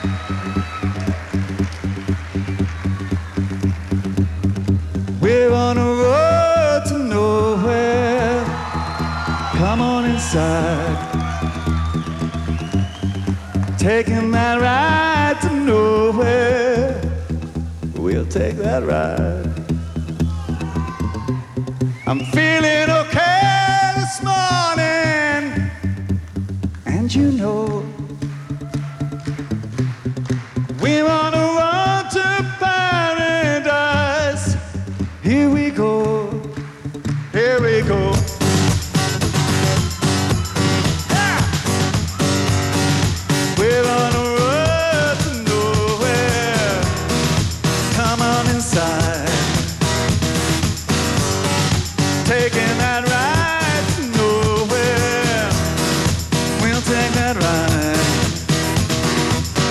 We're on a road to nowhere. Come on inside. Taking that ride to nowhere. We'll take that ride. I'm feeling